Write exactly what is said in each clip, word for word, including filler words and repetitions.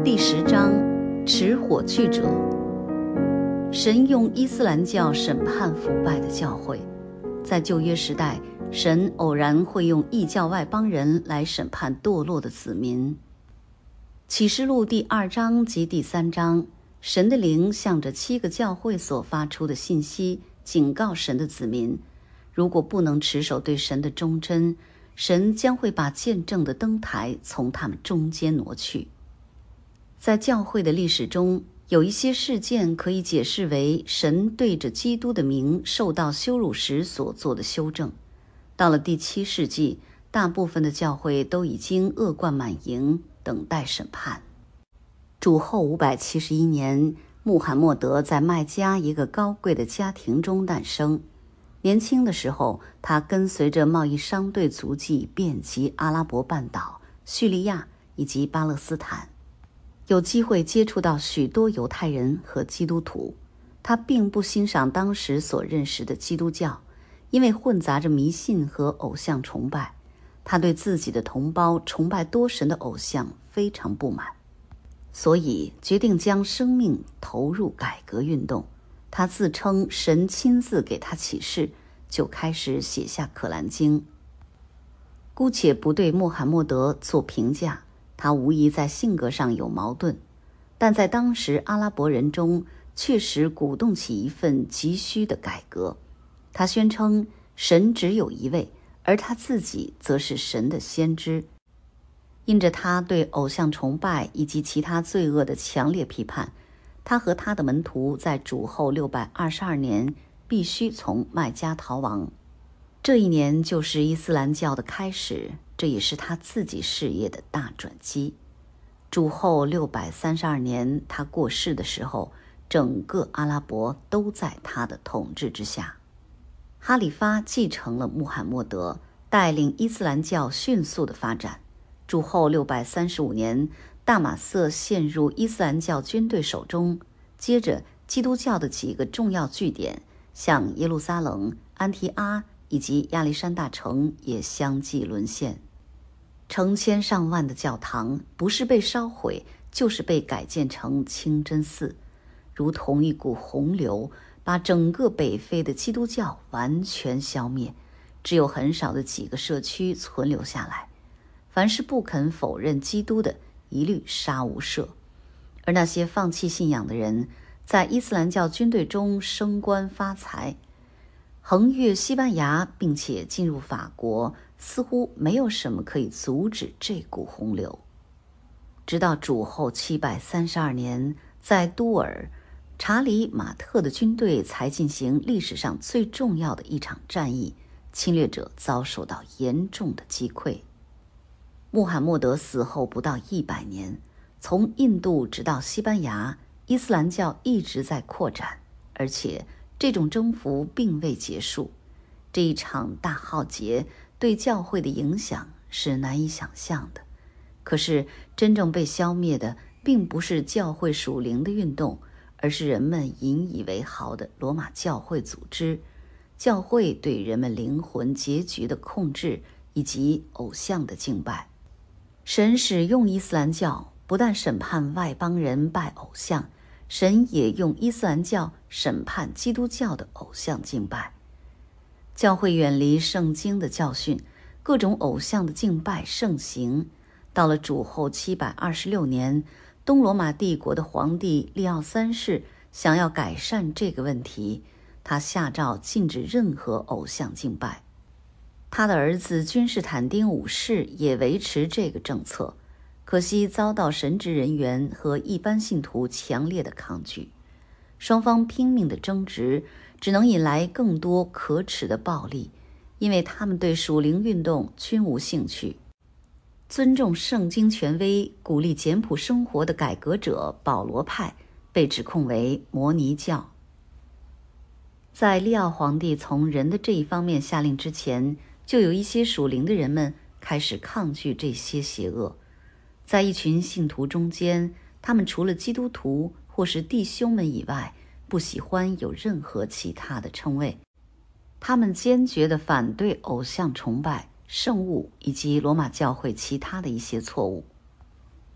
第十章，持火炬者。神用伊斯兰教审判腐败的教会。在旧约时代，神偶然会用异教外邦人来审判堕落的子民。启示录第二章及第三章，神的灵向着七个教会所发出的信息，警告神的子民，如果不能持守对神的忠贞，神将会把见证的灯台从他们中间挪去。在教会的历史中，有一些事件可以解释为神对着基督的名受到羞辱时所做的修正。到了第七世纪，大部分的教会都已经恶贯满盈，等待审判。主后五百七十一年，穆罕默德在麦加一个高贵的家庭中诞生。年轻的时候，他跟随着贸易商队足迹遍及阿拉伯半岛、叙利亚以及巴勒斯坦，有机会接触到许多犹太人和基督徒。他并不欣赏当时所认识的基督教，因为混杂着迷信和偶像崇拜。他对自己的同胞崇拜多神的偶像非常不满，所以决定将生命投入改革运动。他自称神亲自给他启示，就开始写下《可兰经》。姑且不对穆罕默德做评价，他无疑在性格上有矛盾，但在当时阿拉伯人中确实鼓动起一份急需的改革。他宣称神只有一位，而他自己则是神的先知。因着他对偶像崇拜以及其他罪恶的强烈批判，他和他的门徒在主后六百二十二年必须从麦加逃亡。这一年就是伊斯兰教的开始，这也是他自己事业的大转机。主后六百三十二年，他过世的时候，整个阿拉伯都在他的统治之下。哈里发继承了穆罕默德，带领伊斯兰教迅速的发展。主后六百三十五年，大马色陷入伊斯兰教军队手中，接着基督教的几个重要据点，像耶路撒冷、安提阿以及亚历山大城也相继沦陷。成千上万的教堂不是被烧毁，就是被改建成清真寺，如同一股洪流，把整个北非的基督教完全消灭，只有很少的几个社区存留下来。凡是不肯否认基督的，一律杀无赦。而那些放弃信仰的人，在伊斯兰教军队中升官发财，横越西班牙并且进入法国，似乎没有什么可以阻止这股洪流。直到主后七百三十二年，在都尔，查理马特的军队才进行历史上最重要的一场战役，侵略者遭受到严重的击溃。穆罕默德死后不到一百年，从印度直到西班牙，伊斯兰教一直在扩展，而且这种征服并未结束。这一场大浩劫对教会的影响是难以想象的。可是真正被消灭的并不是教会属灵的运动，而是人们引以为豪的罗马教会组织，教会对人们灵魂结局的控制以及偶像的敬拜。神使用伊斯兰教不但审判外邦人拜偶像，神也用伊斯兰教审判基督教的偶像敬拜。教会远离圣经的教训，各种偶像的敬拜盛行。到了主后七百二十六年，东罗马帝国的皇帝利奥三世想要改善这个问题，他下诏禁止任何偶像敬拜。他的儿子君士坦丁五世也维持这个政策，可惜遭到神职人员和一般信徒强烈的抗拒。双方拼命的争执，只能引来更多可耻的暴力，因为他们对属灵运动均无兴趣。尊重圣经权威、鼓励简朴生活的改革者保罗派被指控为摩尼教。在利奥皇帝从人的这一方面下令之前，就有一些属灵的人们开始抗拒这些邪恶。在一群信徒中间，他们除了基督徒或是弟兄们以外，不喜欢有任何其他的称谓。他们坚决地反对偶像崇拜、圣物以及罗马教会其他的一些错误。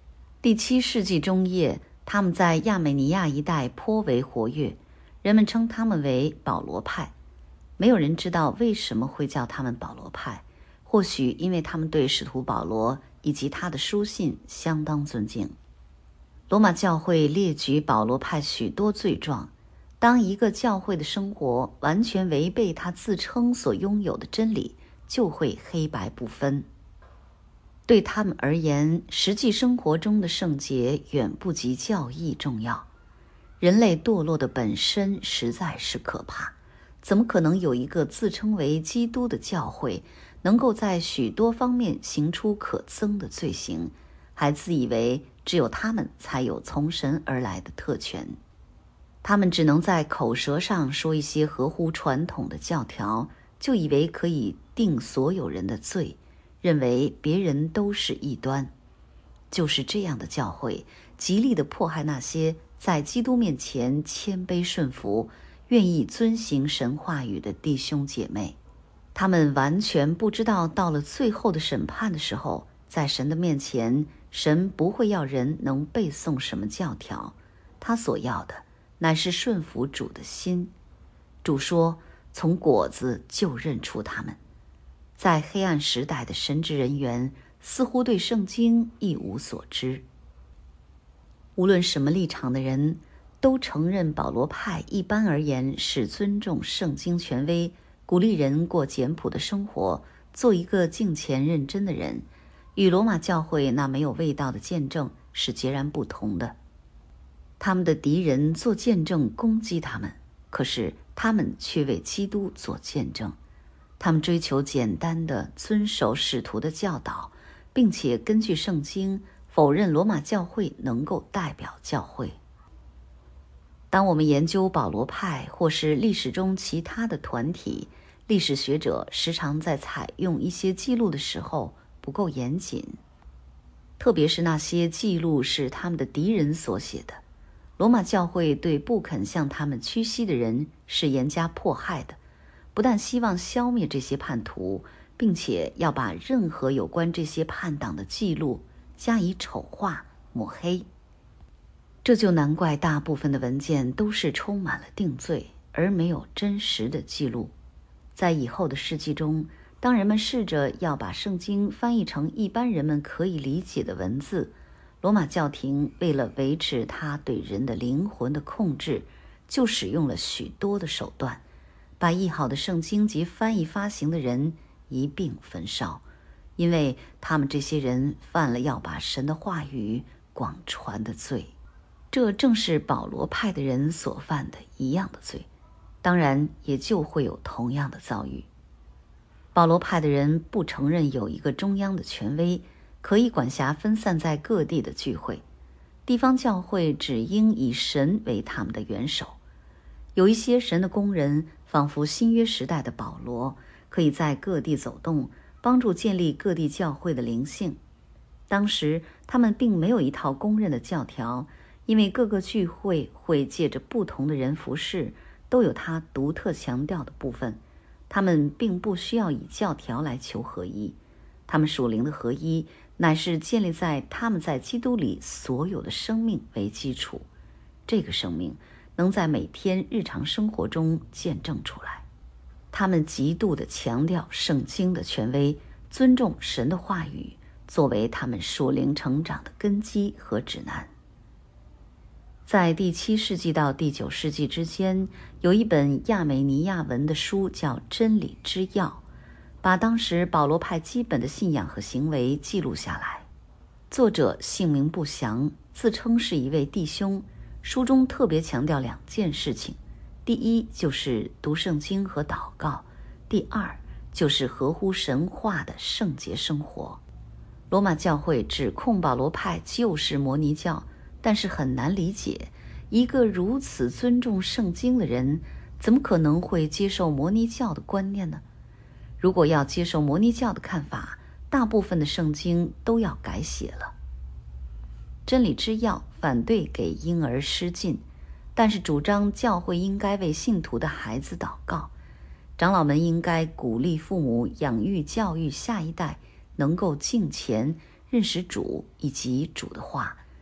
第七世纪中叶，他们在亚美尼亚一带颇为活跃，人们称他们为保罗派。没有人知道为什么会叫他们保罗派，或许因为他们对使徒保罗以及他的书信相当尊敬。罗马教会列举保罗派许多罪状，当一个教会的生活完全违背他自称所拥有的真理，就会黑白不分。对他们而言，实际生活中的圣洁远不及教义重要。人类堕落的本身实在是可怕，怎么可能有一个自称为基督的教会，能够在许多方面行出可憎的罪行，还自以为只有他们才有从神而来的特权？他们只能在口舌上说一些合乎传统的教条，就以为可以定所有人的罪，认为别人都是异端。就是这样的教会，极力地迫害那些在基督面前谦卑顺服、愿意遵行神话语的弟兄姐妹。他们完全不知道，到了最后的审判的时候，在神的面前，神不会要人能背诵什么教条，他所要的乃是顺服主的心。主说，从果子就认出他们。在黑暗时代的神职人员似乎对圣经一无所知。无论什么立场的人都承认，保罗派一般而言是尊重圣经权威，鼓励人过简朴的生活，做一个敬虔认真的人，与罗马教会那没有味道的见证是截然不同的。他们的敌人做见证攻击他们，可是他们却为基督做见证。他们追求简单的遵守使徒的教导，并且根据圣经否认罗马教会能够代表教会。当我们研究保罗派或是历史中其他的团体，历史学者时常在采用一些记录的时候不够严谨，特别是那些记录是他们的敌人所写的。罗马教会对不肯向他们屈膝的人是严加迫害的，不但希望消灭这些叛徒，并且要把任何有关这些叛党的记录加以丑化抹黑。这就难怪大部分的文件都是充满了定罪，而没有真实的记录。在以后的世纪中，当人们试着要把圣经翻译成一般人们可以理解的文字，罗马教廷为了维持它对人的灵魂的控制，就使用了许多的手段，把译好的圣经及翻译发行的人一并焚烧，因为他们这些人犯了要把神的话语广传的罪。这正是保罗派的人所犯的一样的罪，当然也就会有同样的遭遇。保罗派的人不承认有一个中央的权威，可以管辖分散在各地的聚会，地方教会只应以神为他们的元首。有一些神的工人，仿佛新约时代的保罗，可以在各地走动，帮助建立各地教会的灵性。当时他们并没有一套公认的教条，因为各个聚会会借着不同的人服侍，都有他独特强调的部分。他们并不需要以教条来求合一，他们属灵的合一乃是建立在他们在基督里所有的生命为基础，这个生命能在每天日常生活中见证出来。他们极度地强调圣经的权威，尊重神的话语，作为他们属灵成长的根基和指南。在第七世纪到第九世纪之间，有一本亚美尼亚文的书叫《真理之要》，把当时保罗派基本的信仰和行为记录下来。作者姓名不详，自称是一位弟兄。书中特别强调两件事情，第一就是读圣经和祷告，第二就是合乎神话的圣洁生活。罗马教会指控保罗派就是摩尼教，但是很难理解，一个如此尊重圣经的人，怎么可能会接受摩尼教的观念呢？如果要接受摩尼教的看法，大部分的圣经都要改写了。真理之要反对给婴儿施浸，但是主张教会应该为信徒的孩子祷告，长老们应该鼓励父母养育教育下一代能够敬虔认识主以及主的话，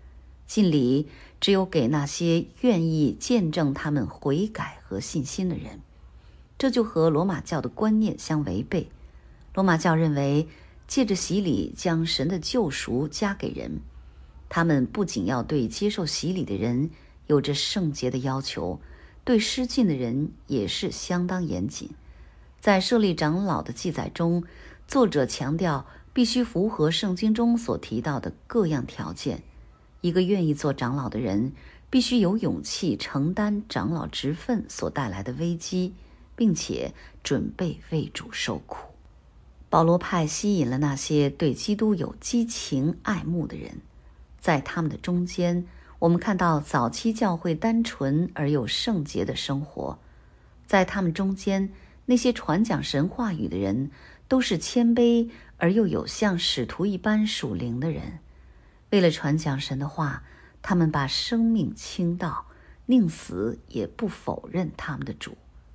敬礼只有给那些愿意见证他们悔改和信心的人。这就和罗马教的观念相违背。罗马教认为借着洗礼将神的救赎加给人，他们不仅要对接受洗礼的人有着圣洁的要求，对失信的人也是相当严谨。在设立长老的记载中，作者强调必须符合圣经中所提到的各样条件。一个愿意做长老的人必须有勇气承担长老职分所带来的危机，并且准备为主受苦。保罗派吸引了那些对基督有激情爱慕的人，在他们的中间，我们看到早期教会单纯而又圣洁的生活。在他们中间，那些传讲神话语的人都是谦卑而又有像使徒一般属灵的人。为了传讲神的话，他们把生命倾倒，宁死也不否认他们的主。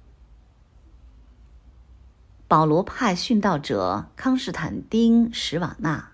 保罗派殉道者康士坦丁·史瓦纳。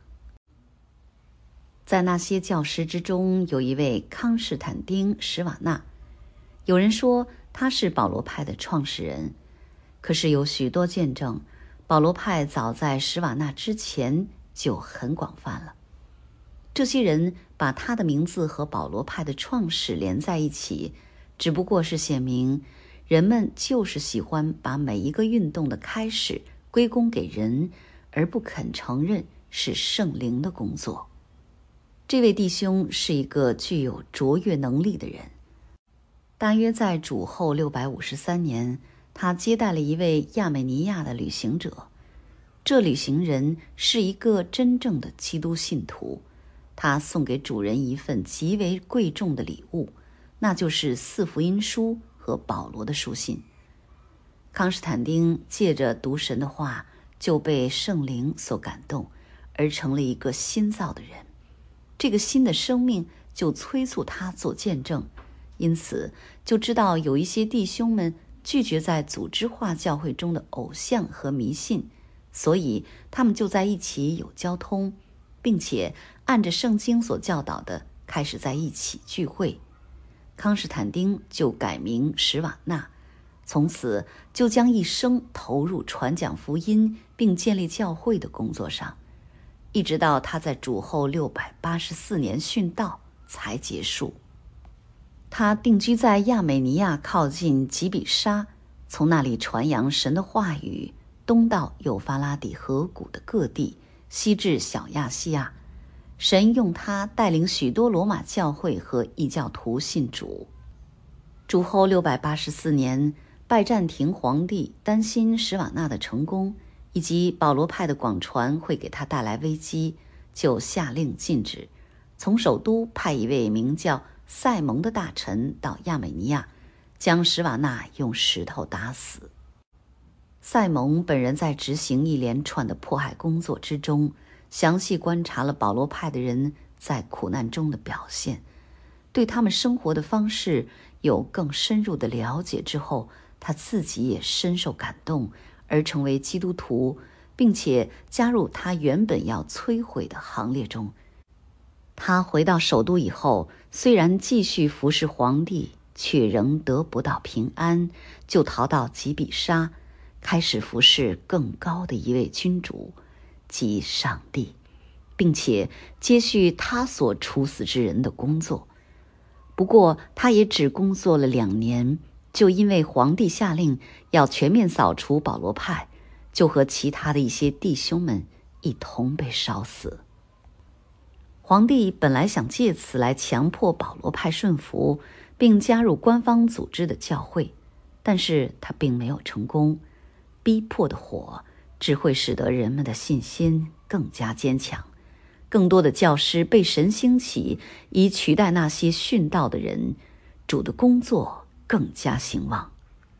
在那些教师之中，有一位康士坦丁·史瓦纳。有人说他是保罗派的创始人，可是有许多见证，保罗派早在史瓦纳之前就很广泛了。这些人把他的名字和保罗派的创始连在一起，只不过是显明人们就是喜欢把每一个运动的开始归功给人，而不肯承认是圣灵的工作。这位弟兄是一个具有卓越能力的人。大约在主后六百五十三年，他接待了一位亚美尼亚的旅行者。这旅行人是一个真正的基督信徒，他送给主人一份极为贵重的礼物，那就是四福音书和保罗的书信。康斯坦丁借着读神的话，就被圣灵所感动，而成了一个新造的人。这个新的生命就催促他做见证，因此就知道有一些弟兄们拒绝在组织化教会中的偶像和迷信，所以他们就在一起有交通，并且按着圣经所教导的开始在一起聚会。康士坦丁就改名史瓦纳，从此就将一生投入传讲福音并建立教会的工作上，一直到他在主后六百八十四年殉道才结束。他定居在亚美尼亚靠近吉比沙，从那里传扬神的话语，东到幼发拉底河谷的各地，西至小亚细亚。神用他带领许多罗马教会和异教徒信主。主后六百八十四年，拜占庭皇帝担心史瓦纳的成功以及保罗派的广传会给他带来危机，就下令禁止，从首都派一位名叫塞蒙的大臣到亚美尼亚，将史瓦纳用石头打死。塞蒙本人在执行一连串的迫害工作之中，详细观察了保罗派的人在苦难中的表现，对他们生活的方式有更深入的了解之后，他自己也深受感动，而成为基督徒，并且加入他原本要摧毁的行列中。他回到首都以后，虽然继续服侍皇帝，却仍得不到平安，就逃到吉比沙，开始服侍更高的一位君主，即上帝，并且接续他所处死之人的工作。不过他也只工作了两年，就因为皇帝下令要全面扫除保罗派，就和其他的一些弟兄们一同被烧死。皇帝本来想借此来强迫保罗派顺服，并加入官方组织的教会，但是他并没有成功。逼迫的火只会使得人们的信心更加坚强，更多的教师被神兴起，以取代那些殉道的人，主的工作更加兴旺。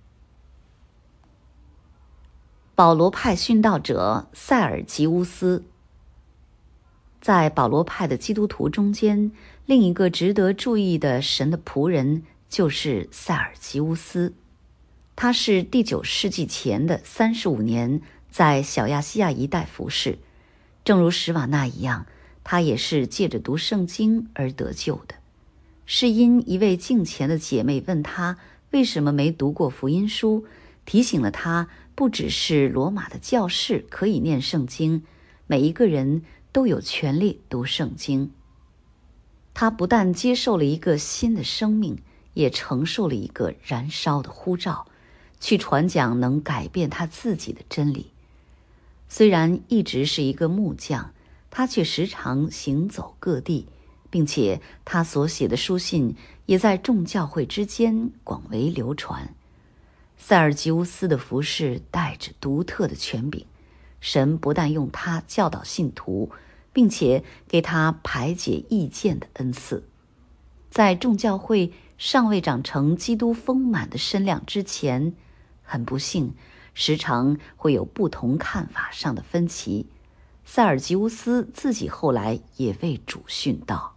保罗派殉道者塞尔吉乌斯。在保罗派的基督徒中间，另一个值得注意的神的仆人就是塞尔吉乌斯。他是第九世纪前的三十五年在小亚细亚一带服侍，正如史瓦纳一样，他也是借着读圣经而得救的。 是因一位敬虔的姐妹问他为什么没读过福音书，提醒了他不只是罗马的教士可以念圣经，每一个人都有权利读圣经。他不但接受了一个新的生命，也承受了一个燃烧的呼召，去传讲能改变他自己的真理。虽然一直是一个木匠，他却时常行走各地，并且他所写的书信也在众教会之间广为流传。塞尔吉乌斯的服事带着独特的权柄，神不但用他教导信徒，并且给他排解意见的恩赐。在众教会尚未长成基督丰满的身量之前，很不幸，时常会有不同看法上的分歧。塞尔吉乌斯自己后来也为主殉道。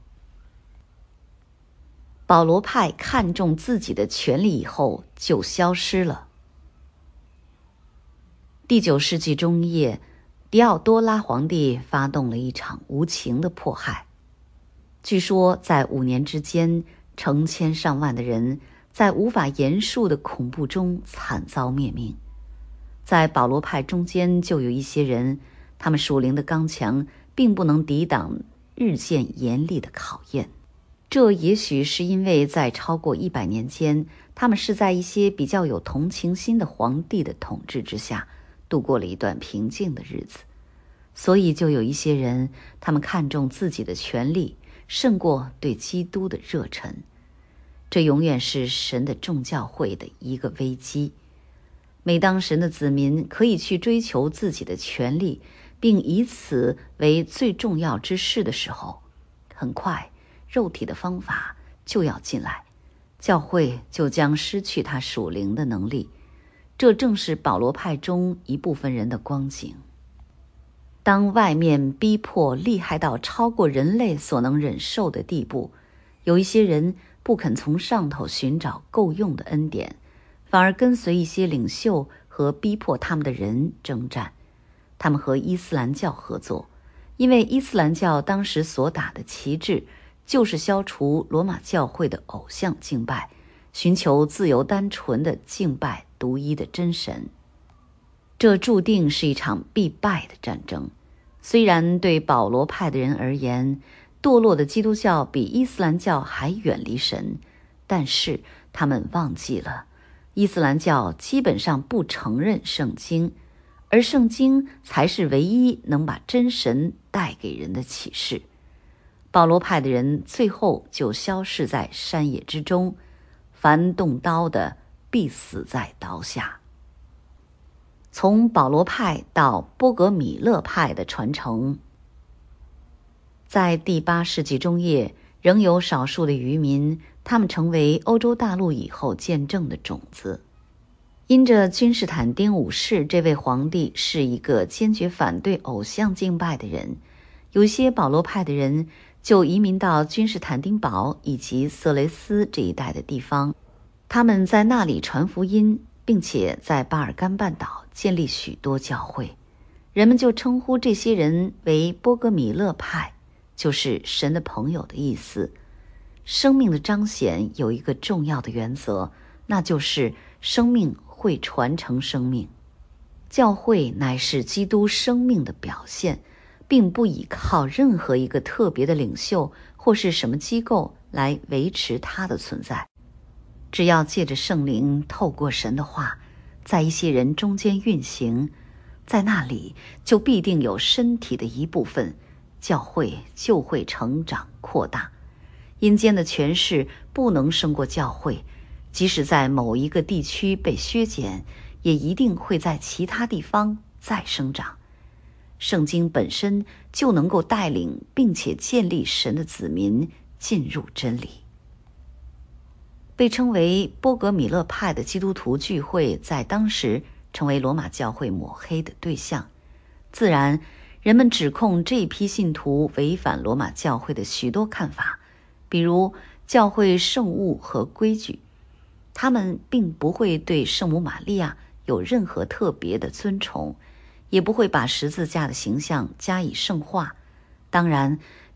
保罗派看重自己的权力以后就消失了。第九世纪中叶，狄奥多拉皇帝发动了一场无情的迫害。据说在五年之间，成千上万的人在无法言述的恐怖中惨遭灭命。在保罗派中间就有一些人，他们属灵的刚强并不能抵挡日渐严厉的考验。这也许是因为在超过一百年间，他们是在一些比较有同情心的皇帝的统治之下度过了一段平静的日子，所以就有一些人，他们看重自己的权利胜过对基督的热忱。这永远是神的众教会的一个危机。每当神的子民可以去追求自己的权利，并以此为最重要之事的时候，很快肉体的方法就要进来，教会就将失去它属灵的能力。这正是保罗派中一部分人的光景。当外面逼迫厉害到超过人类所能忍受的地步，有一些人不肯从上头寻找够用的恩典，反而跟随一些领袖和逼迫他们的人征战。他们和伊斯兰教合作，因为伊斯兰教当时所打的旗帜就是消除罗马教会的偶像敬拜，寻求自由单纯的敬拜独一的真神。这注定是一场必败的战争。虽然对保罗派的人而言，堕落的基督教比伊斯兰教还远离神，但是他们忘记了，伊斯兰教基本上不承认圣经，而圣经才是唯一能把真神带给人的启示。保罗派的人最后就消逝在山野之中，凡动刀的必死在刀下。从保罗派到波格米勒派的传承，在第八世纪中叶，仍有少数的渔民，他们成为欧洲大陆以后见证的种子。因着君士坦丁五世这位皇帝是一个坚决反对偶像敬拜的人，有些保罗派的人就移民到君士坦丁堡以及色雷斯这一带的地方，他们在那里传福音，并且在巴尔干半岛建立许多教会。人们就称呼这些人为波格米勒派，就是神的朋友的意思。生命的彰显有一个重要的原则，那就是生命会传承生命。教会乃是基督生命的表现，并不依靠任何一个特别的领袖或是什么机构来维持它的存在。只要借着圣灵透过神的话，在一些人中间运行，在那里就必定有身体的一部分，教会就会成长扩大。阴间的权势不能胜过教会，即使在某一个地区被削减，也一定会在其他地方再生长。圣经本身就能够带领并且建立神的子民进入真理。被称为波格米勒派的基督徒聚会在当时成为罗马教会抹黑的对象。自然，人们指控这一批信徒违反罗马教会的许多看法，比如教会圣物和规矩。他们并不会对圣母玛利亚有任何特别的尊崇，也不会把十字架的形象加以圣化。当然，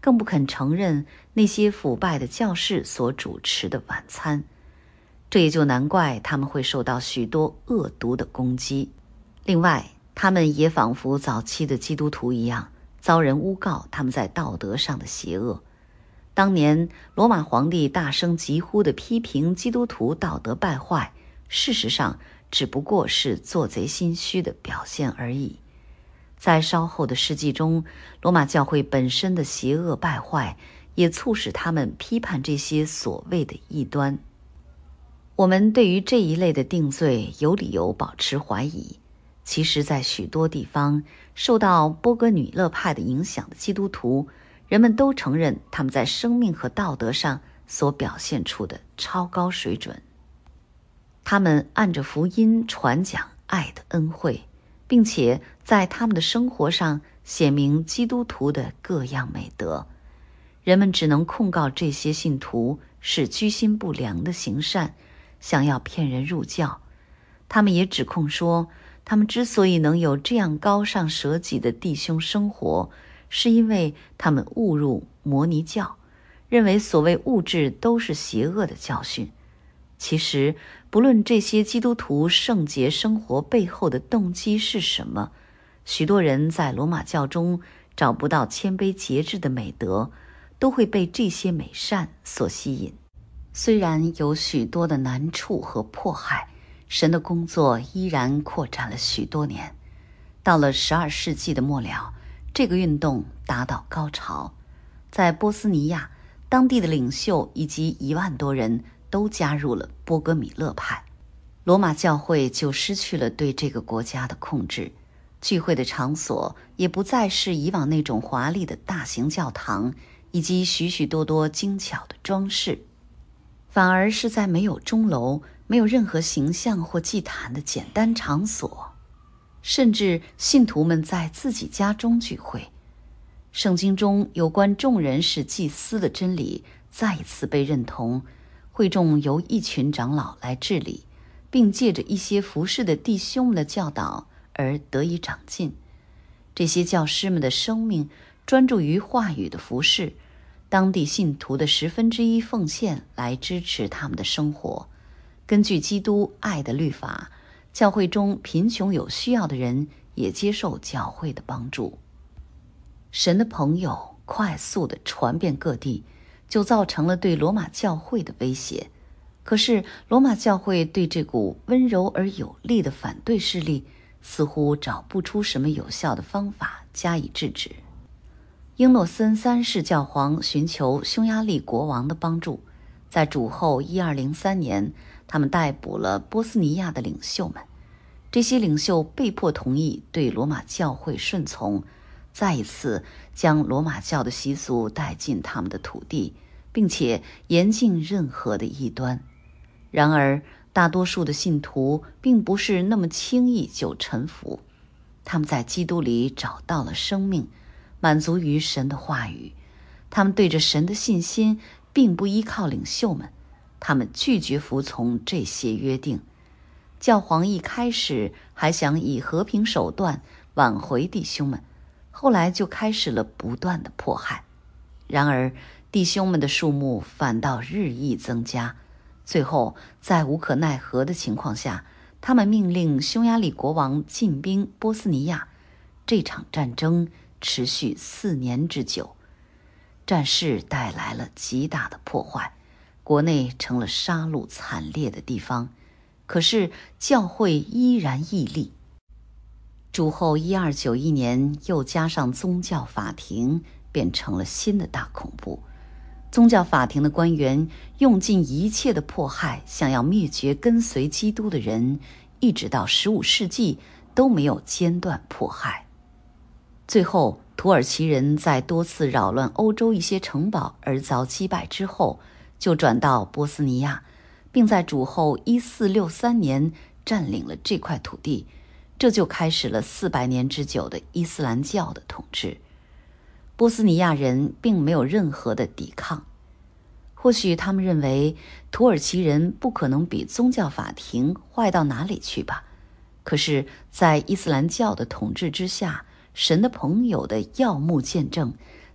更不肯承认那些腐败的教士所主持的晚餐。这也就难怪他们会受到许多恶毒的攻击。另外，他们也仿佛早期的基督徒一样，遭人诬告他们在道德上的邪恶。当年罗马皇帝大声疾呼地批评基督徒道德败坏，事实上只不过是做贼心虚的表现而已。在稍后的世纪中，罗马教会本身的邪恶败坏也促使他们批判这些所谓的异端。我们对于这一类的定罪有理由保持怀疑。其实在许多地方，受到波哥女勒派的影响的基督徒，人们都承认他们在生命和道德上所表现出的超高水准。他们按着福音传讲爱的恩惠，并且在他们的生活上显明基督徒的各样美德。人们只能控告这些信徒是居心不良的行善，想要骗人入教。他们也指控说，他们之所以能有这样高尚舍己的弟兄生活，是因为他们误入摩尼教，认为所谓物质都是邪恶的教训。其实，不论这些基督徒圣洁生活背后的动机是什么，许多人在罗马教中找不到谦卑节制的美德，都会被这些美善所吸引。虽然有许多的难处和迫害，神的工作依然扩展了许多年。到了十二世纪的末了，这个运动达到高潮。在波斯尼亚，当地的领袖以及一万多人都加入了波哥米勒派，罗马教会就失去了对这个国家的控制。聚会的场所也不再是以往那种华丽的大型教堂以及许许多多精巧的装饰，反而是在没有钟楼、没有任何形象或祭坛的简单场所，甚至信徒们在自己家中聚会。圣经中有关众人是祭司的真理再一次被认同，会众由一群长老来治理，并借着一些服侍的弟兄们的教导而得以长进。这些教师们的生命专注于话语的服侍，当地信徒的十分之一奉献来支持他们的生活。根据基督爱的律法，教会中贫穷有需要的人也接受教会的帮助。神的朋友快速地传遍各地，就造成了对罗马教会的威胁。可是罗马教会对这股温柔而有力的反对势力似乎找不出什么有效的方法加以制止。英诺森三世教皇寻求匈牙利国王的帮助，在主后一二零三年，他们逮捕了波斯尼亚的领袖们。这些领袖被迫同意对罗马教会顺从，再一次将罗马教的习俗带进他们的土地，并且严禁任何的异端。然而，大多数的信徒并不是那么轻易就臣服，他们在基督里找到了生命，满足于神的话语。他们对着神的信心并不依靠领袖们，他们拒绝服从这些约定。教皇一开始还想以和平手段挽回弟兄们，后来就开始了不断的迫害。然而弟兄们的数目反倒日益增加，最后在无可奈何的情况下，他们命令匈牙利国王进兵波斯尼亚。这场战争持续四年之久，战事带来了极大的破坏，国内成了杀戮惨烈的地方。可是教会依然屹立。主后一二九一年，又加上宗教法庭，变成了新的大恐怖。宗教法庭的官员用尽一切的迫害，想要灭绝跟随基督的人，一直到十五世纪都没有间断迫害。最后，土耳其人在多次扰乱欧洲一些城堡而遭击败之后，就转到波斯尼亚，并在主后一四六三年占领了这块土地，这就开始了四百年之久的伊斯兰教的统治。波斯尼亚人并没有任何的抵抗，或许他们认为土耳其人不可能比宗教法庭坏到哪里去吧。可是在伊斯兰教的统治之下，神的朋友的耀目见证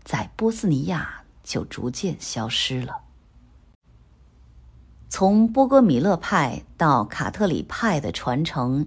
在波斯尼亚就逐渐消失了。从波哥米勒派到卡特里派的传承，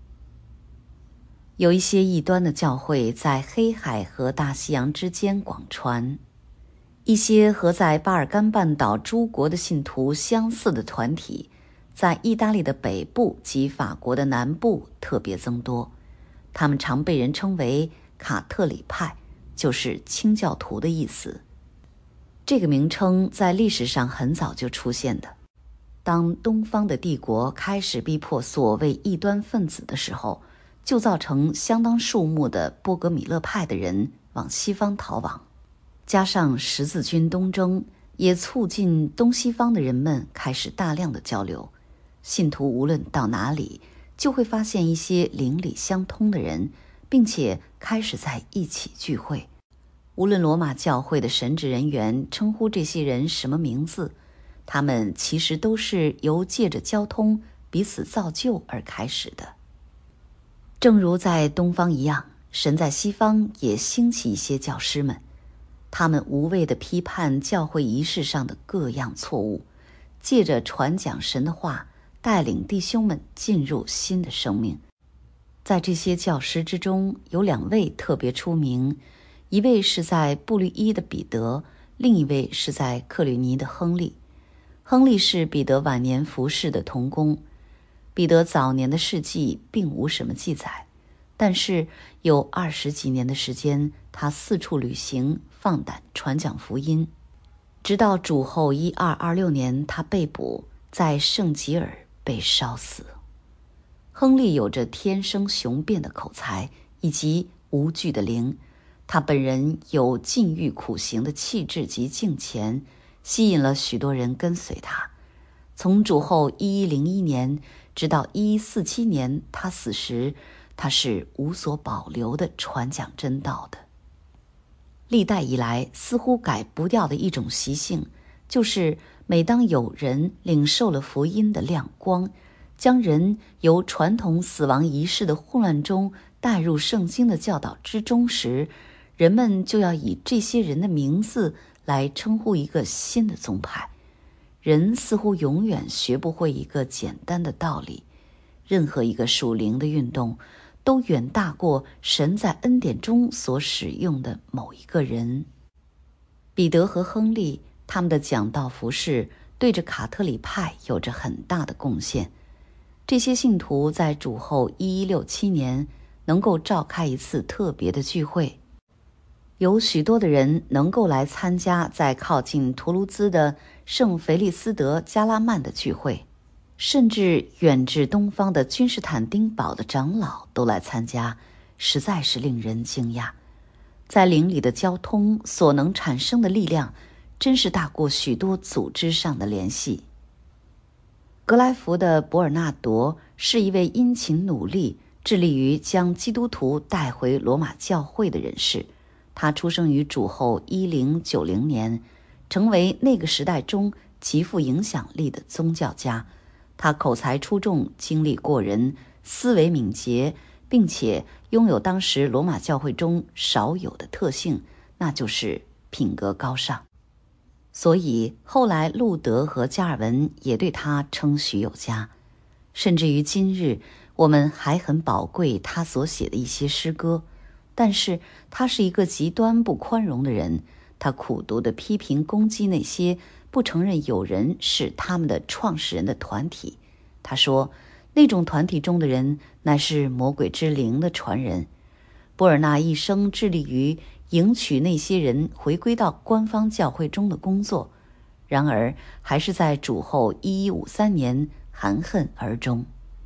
有一些异端的教会在黑海和大西洋之间广传，一些和在巴尔干半岛诸国的信徒相似的团体，在意大利的北部及法国的南部特别增多，他们常被人称为卡特里派，就是清教徒的意思。这个名称在历史上很早就出现的。当东方的帝国开始逼迫所谓异端分子的时候，就造成相当数目的波格米勒派的人往西方逃亡。加上十字军东征，也促进东西方的人们开始大量的交流。信徒无论到哪里，就会发现一些邻里相通的人，并且开始在一起聚会。无论罗马教会的神职人员称呼这些人什么名字，他们其实都是由借着交通彼此造就而开始的。正如在东方一样，神在西方也兴起一些教师们，他们无畏地批判教会仪式上的各样错误，借着传讲神的话，带领弟兄们进入新的生命。在这些教师之中，有两位特别出名，一位是在布律伊的彼得，另一位是在克吕尼的亨利。亨利是彼得晚年服侍的同工。彼得早年的事迹并无什么记载，但是有二十几年的时间，他四处旅行，放胆传讲福音，直到主后一二二六年，他被捕，在圣吉尔被烧死。亨利有着天生雄辩的口才以及无惧的灵，他本人有禁欲苦行的气质及敬虔，吸引了许多人跟随他。从主后一一零一年直到一一四七年他死时，他是无所保留地传讲真道的。历代以来似乎改不掉的一种习性，就是每当有人领受了福音的亮光，将人由传统死亡仪式的混乱中带入圣经的教导之中时，人们就要以这些人的名字来称呼一个新的宗派。人似乎永远学不会一个简单的道理，任何一个属灵的运动都远大过神在恩典中所使用的某一个人。彼得和亨利他们的讲道服事对着卡特里派有着很大的贡献。这些信徒在主后一一六七年能够召开一次特别的聚会，有许多的人能够来参加在靠近图卢兹的圣腓利斯德加拉曼的聚会，甚至远至东方的君士坦丁堡的长老都来参加，实在是令人惊讶。在灵里的交通所能产生的力量，真是大过许多组织上的联系。格莱福的伯尔纳多是一位殷勤努力，致力于将基督徒带回罗马教会的人士。他出生于主后一零九零年，成为那个时代中极富影响力的宗教家。他口才出众，精力过人，思维敏捷，并且拥有当时罗马教会中少有的特性，那就是品格高尚。所以后来路德和加尔文也对他称许有加，甚至于今日我们还很宝贵他所写的一些诗歌。但是他是一个极端不宽容的人，他苦毒地批评攻击那些不承认有人是他们的创始人的团体。他说那种团体中的人乃是魔鬼之灵的传人。波尔纳一生致力于迎娶那些人回归到官方教会中的工作，然而还是在主后一一五三年含恨而终。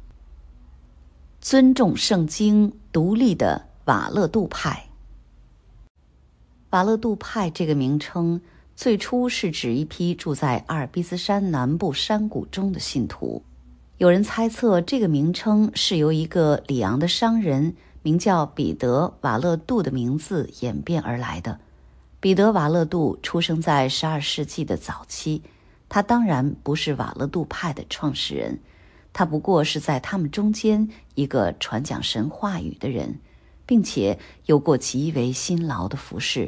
尊重圣经独立的瓦勒杜派。瓦勒杜派这个名称最初是指一批住在阿尔卑斯山南部山谷中的信徒。有人猜测这个名称是由一个里昂的商人名叫彼得·瓦勒杜的名字演变而来的。彼得·瓦勒杜出生在十二世纪的早期，他当然不是瓦勒杜派的创始人，他不过是在他们中间一个传讲神话语的人，并且有过极为辛劳的服事，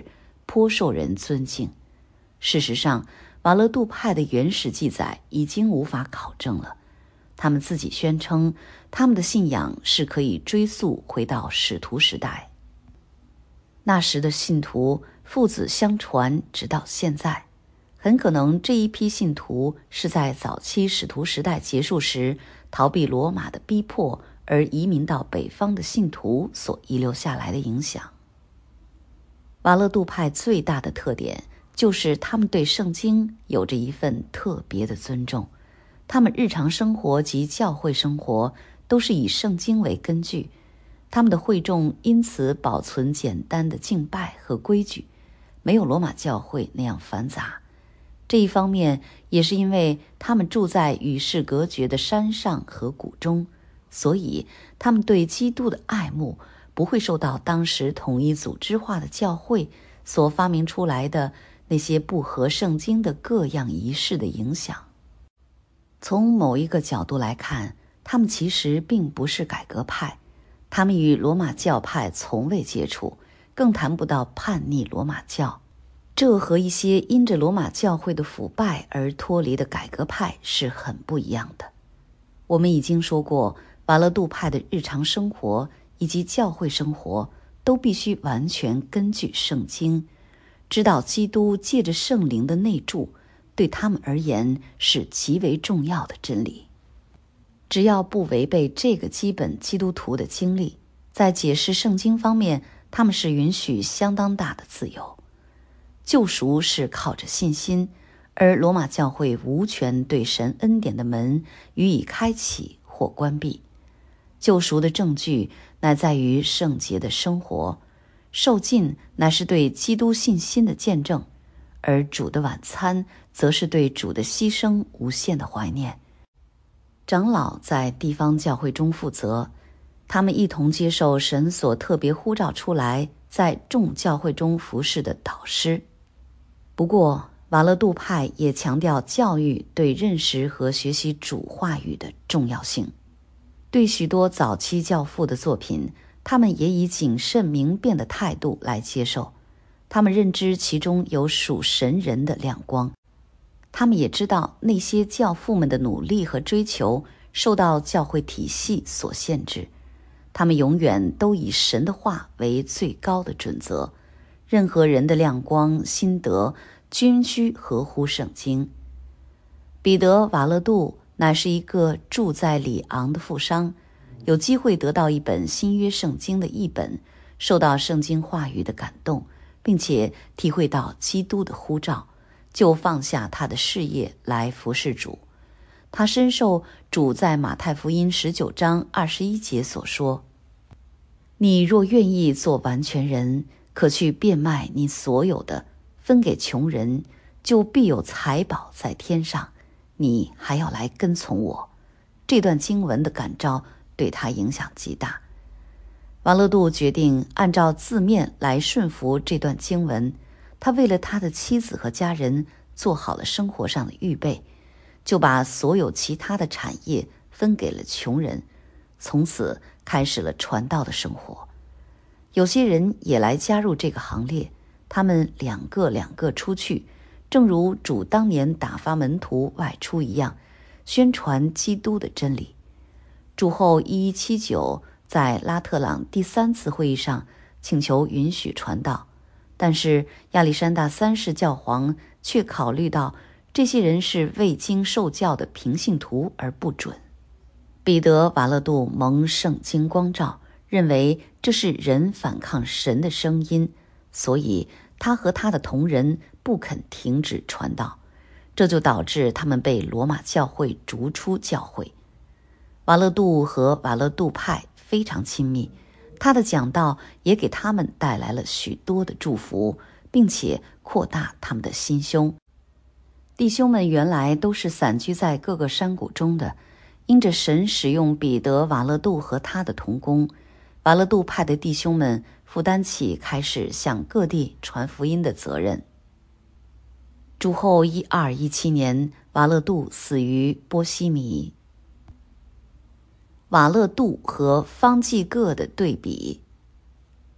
颇受人尊敬。事实上，瓦勒杜派的原始记载已经无法考证了。他们自己宣称，他们的信仰是可以追溯回到使徒时代。那时的信徒父子相传，直到现在。很可能这一批信徒是在早期使徒时代结束时，逃避罗马的逼迫而移民到北方的信徒所遗留下来的影响。瓦勒杜派最大的特点就是他们对圣经有着一份特别的尊重，他们日常生活及教会生活都是以圣经为根据，他们的会众因此保存简单的敬拜和规矩，没有罗马教会那样繁杂。这一方面也是因为他们住在与世隔绝的山上和谷中，所以他们对基督的爱慕不会受到当时统一组织化的教会所发明出来的那些不合圣经的各样仪式的影响。从某一个角度来看，他们其实并不是改革派，他们与罗马教派从未接触，更谈不到叛逆罗马教。这和一些因着罗马教会的腐败而脱离的改革派是很不一样的。我们已经说过，瓦勒杜派的日常生活以及教会生活都必须完全根据圣经，知道基督借着圣灵的内住，对他们而言是极为重要的真理。只要不违背这个基本基督徒的经历，在解释圣经方面，他们是允许相当大的自由。救赎是靠着信心，而罗马教会无权对神恩典的门予以开启或关闭。救赎的证据乃在于圣洁的生活，受浸乃是对基督信心的见证，而主的晚餐则是对主的牺牲无限的怀念。长老在地方教会中负责，他们一同接受神所特别呼召出来在众教会中服侍的导师。不过瓦勒杜派也强调教育对认识和学习主话语的重要性。对许多早期教父的作品，他们也以谨慎明辨的态度来接受，他们认知其中有属神人的亮光。他们也知道那些教父们的努力和追求受到教会体系所限制，他们永远都以神的话为最高的准则，任何人的亮光心得均须合乎圣经。彼得·瓦勒杜乃是一个住在里昂的富商，有机会得到一本新约圣经的译本，受到圣经话语的感动，并且体会到基督的呼召，就放下他的事业来服侍主。他深受主在马太福音十九章二十一节所说：你若愿意做完全人，可去变卖你所有的，分给穷人，就必有财宝在天上，你还要来跟从我。这段经文的感召对他影响极大。瓦勒杜决定按照字面来顺服这段经文，他为了他的妻子和家人做好了生活上的预备，就把所有其他的产业分给了穷人，从此开始了传道的生活。有些人也来加入这个行列，他们两个两个出去，正如主当年打发门徒外出一样，宣传基督的真理。主后一一七九在拉特朗第三次会议上请求允许传道，但是亚历山大三世教皇却考虑到这些人是未经受教的平信徒而不准。彼得·瓦勒杜蒙圣经光照，认为这是人反抗神的声音，所以他和他的同仁不肯停止传道，这就导致他们被罗马教会逐出教会。瓦勒杜和瓦勒杜派非常亲密，他的讲道也给他们带来了许多的祝福，并且扩大他们的心胸。弟兄们原来都是散居在各个山谷中的，因着神使用彼得·瓦勒杜和他的同工，瓦勒杜派的弟兄们负担起开始向各地传福音的责任。主后一二一七年，瓦勒杜死于波西米。瓦勒杜和方济各的对比。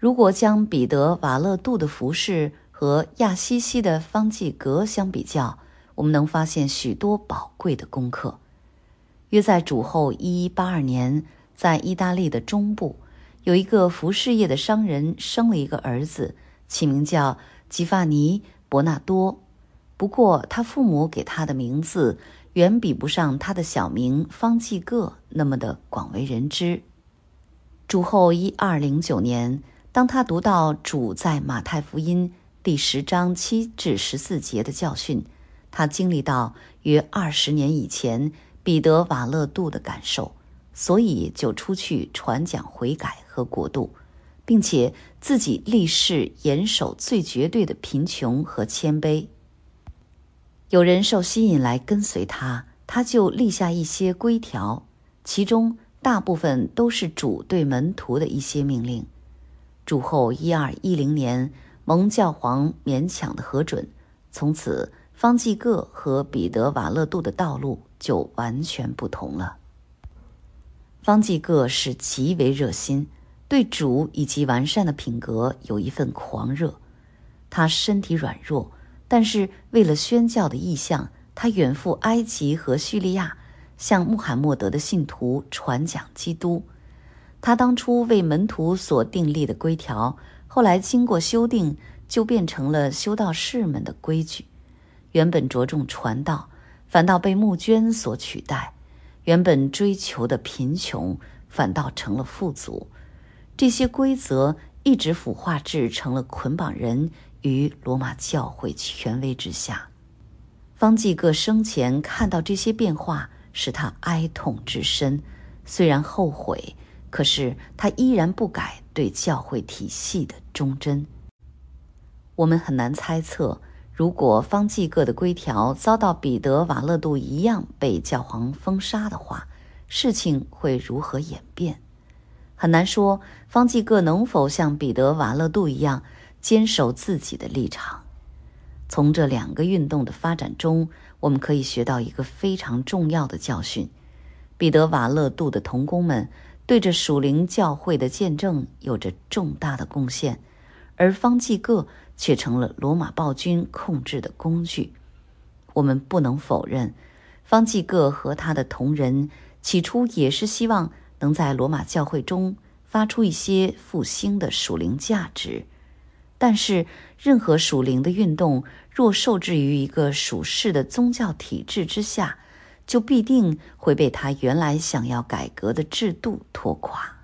如果将彼得·瓦勒杜的服饰和亚西西的方济各相比较，我们能发现许多宝贵的功课。约在主后一一八二年，在意大利的中部，有一个服饰业的商人生了一个儿子，起名叫吉法尼·伯纳多。不过他父母给他的名字远比不上他的小名方济各那么的广为人知。主后一二零九年，当他读到主在马太福音第十章七至十四节的教训，他经历到约二十年以前彼得·瓦勒杜的感受，所以就出去传讲悔改和国度，并且自己立誓严守最绝对的贫穷和谦卑。有人受吸引来跟随他，他就立下一些规条，其中大部分都是主对门徒的一些命令。主后一二一零年，蒙教皇勉强的核准，从此方济各和彼得·瓦勒杜的道路就完全不同了。方济各是极为热心，对主以及完善的品格有一份狂热。他身体软弱，但是为了宣教的意向，他远赴埃及和叙利亚，向穆罕默德的信徒传讲基督。他当初为门徒所订立的规条，后来经过修订，就变成了修道士们的规矩。原本着重传道，反倒被募捐所取代；原本追求的贫穷，反倒成了富足。这些规则一直腐化至成了捆绑人于罗马教会权威之下。方济各生前看到这些变化，使他哀痛至深，虽然后悔，可是他依然不改对教会体系的忠贞。我们很难猜测，如果方济各的规条遭到彼得·瓦勒杜一样被教皇封杀的话，事情会如何演变。很难说方济各能否像彼得·瓦勒杜一样坚守自己的立场。从这两个运动的发展中，我们可以学到一个非常重要的教训：彼得·瓦勒杜的同工们对着属灵教会的见证有着重大的贡献，而方济各却成了罗马暴君控制的工具。我们不能否认，方济各和他的同仁起初也是希望能在罗马教会中发出一些复兴的属灵价值，但是任何属灵的运动若受制于一个属世的宗教体制之下，就必定会被他原来想要改革的制度拖垮。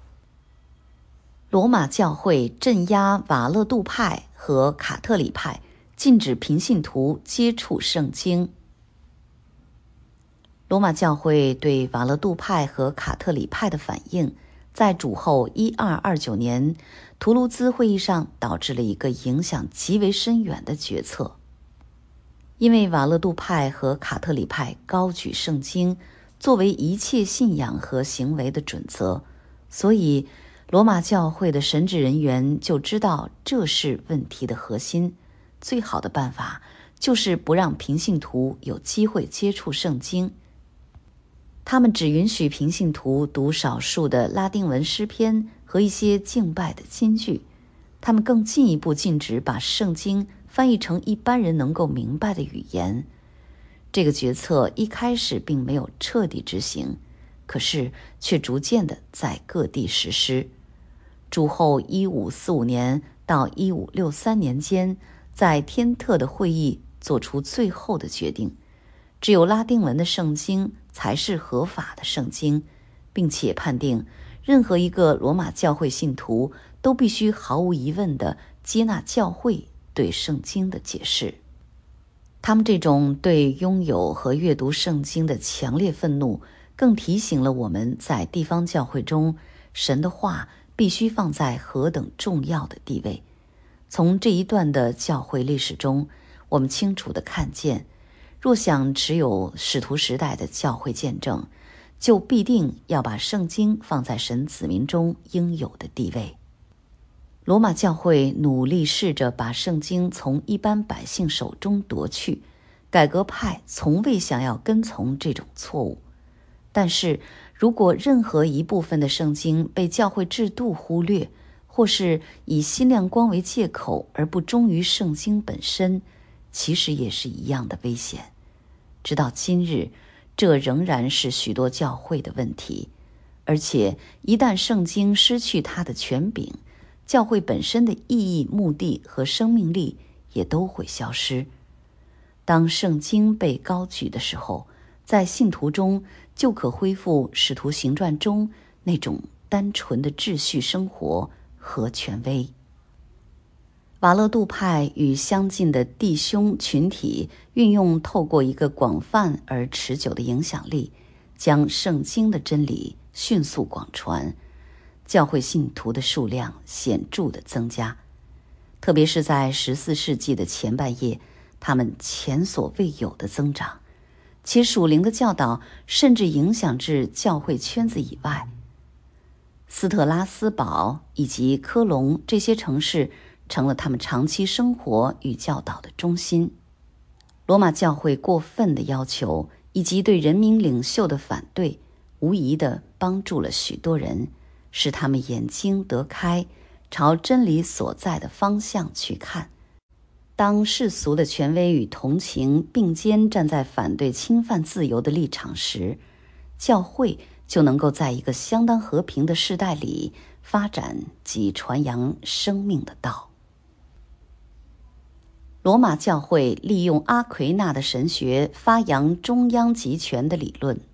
罗马教会镇压瓦勒杜派和卡特里派，禁止平信徒接触圣经。罗马教会对瓦勒杜派和卡特里派的反应，在主后一二二九年图卢兹会议上导致了一个影响极为深远的决策。因为瓦勒杜派和卡特里派高举圣经作为一切信仰和行为的准则，所以罗马教会的神职人员就知道这是问题的核心。最好的办法就是不让平信徒有机会接触圣经。他们只允许平信徒读少数的拉丁文诗篇和一些敬拜的金句。他们更进一步禁止把圣经翻译成一般人能够明白的语言。这个决策一开始并没有彻底执行，可是却逐渐地在各地实施。主后一五四五年到一五六三年间，在天特的会议做出最后的决定，只有拉丁文的圣经才是合法的圣经，并且判定任何一个罗马教会信徒都必须毫无疑问地接纳教会对圣经的解释。他们这种对拥有和阅读圣经的强烈愤怒，更提醒了我们在地方教会中，神的话必须放在何等重要的地位。从这一段的教会历史中，我们清楚地看见，若想持有使徒时代的教会见证，就必定要把圣经放在神子民中应有的地位。罗马教会努力试着把圣经从一般百姓手中夺去，改革派从未想要跟从这种错误。但是如果任何一部分的圣经被教会制度忽略， 或是以心亮光为借口而不忠于圣经本身，其实也是一样的危险。直到今日，这仍然是许多教会的问题。而且一旦圣经失去它的权柄，教会本身的意义、目的和生命力也都会消失。当圣经被高举的时候，在信徒中就可恢复使徒行传中那种单纯的秩序生活和权威。瓦勒杜派与相近的弟兄群体运用透过一个广泛而持久的影响力，将圣经的真理迅速广传，教会信徒的数量显著地增加。特别是在十四世纪的前半叶，他们前所未有的增长，其属灵的教导甚至影响至教会圈子以外。斯特拉斯堡以及科隆这些城市成了他们长期生活与教导的中心。罗马教会过分的要求以及对人民领袖的反对，无疑地帮助了许多人，使他们眼睛得开，朝真理所在的方向去看。当世俗的权威与同情并肩站在反对侵犯自由的立场时，教会就能够在一个相当和平的世代里发展及传扬生命的道。罗马教会利用阿奎那的神学发扬中央集权的理论。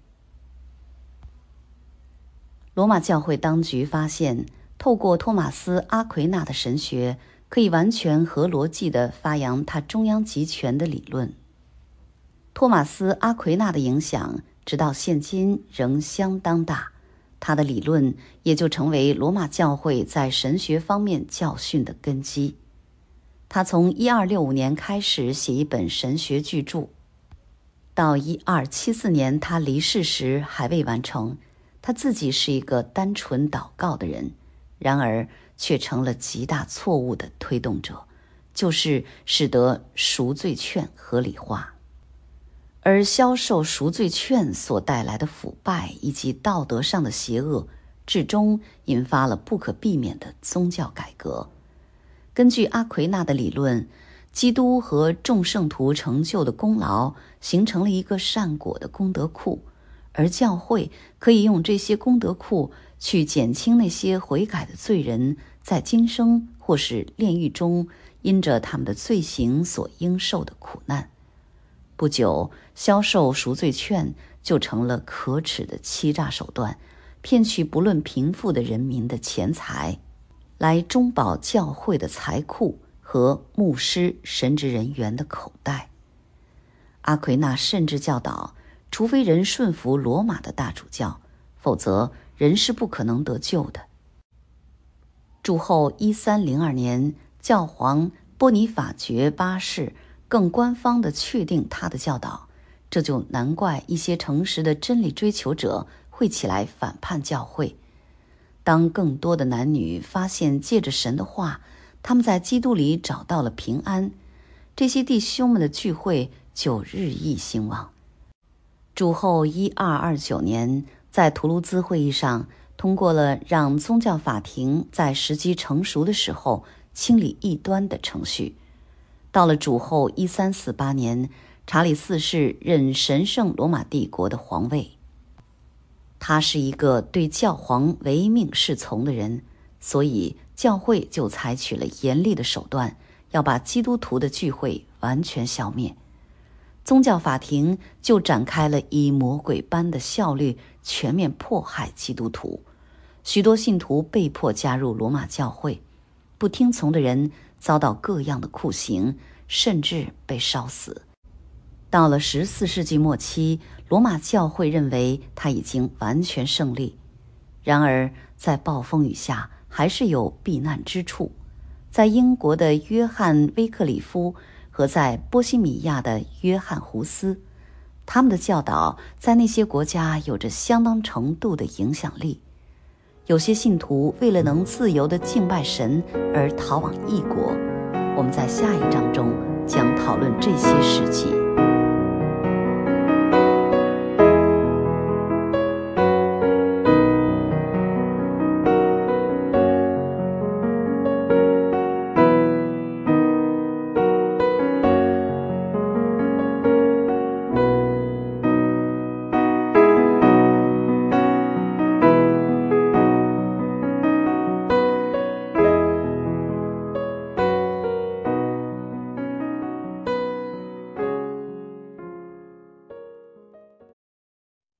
罗马教会当局发现，透过托马斯·阿奎那的神学，可以完全合逻辑地发扬他中央集权的理论。托马斯·阿奎那的影响直到现今仍相当大，他的理论也就成为罗马教会在神学方面教训的根基。他从一二六五年开始写一本神学巨著，到一二七四年他离世时还未完成。他自己是一个单纯祷告的人，然而却成了极大错误的推动者，就是使得赎罪券合理化。而销售赎罪券所带来的腐败以及道德上的邪恶，至终引发了不可避免的宗教改革。根据阿奎那的理论，基督和众圣徒成就的功劳形成了一个善果的功德库，而教会可以用这些功德库去减轻那些悔改的罪人在今生或是炼狱中因着他们的罪行所应受的苦难。不久，销售赎罪券就成了可耻的欺诈手段，骗取不论贫富的人民的钱财，来中保教会的财库和牧师神职人员的口袋。阿奎那甚至教导，除非人顺服罗马的大主教，否则人是不可能得救的。主后一三零二年，教皇波尼法爵八世更官方地确定他的教导，这就难怪一些诚实的真理追求者会起来反叛教会。当更多的男女发现借着神的话，他们在基督里找到了平安，这些弟兄们的聚会就日益兴旺。主后一二二九年，在图卢兹会议上通过了让宗教法庭在时机成熟的时候清理异端的程序。到了主后一三四八年，查理四世任神圣罗马帝国的皇位。他是一个对教皇唯命是从的人，所以教会就采取了严厉的手段，要把基督徒的聚会完全消灭。宗教法庭就展开了以魔鬼般的效率全面迫害基督徒，许多信徒被迫加入罗马教会，不听从的人遭到各样的酷刑，甚至被烧死。到了十四世纪末期，罗马教会认为他已经完全胜利，然而在暴风雨下还是有避难之处。在英国的约翰·威克里夫和在波西米亚的约翰·胡斯，他们的教导在那些国家有着相当程度的影响力。有些信徒为了能自由地敬拜神而逃往异国。我们在下一章中将讨论这些事迹。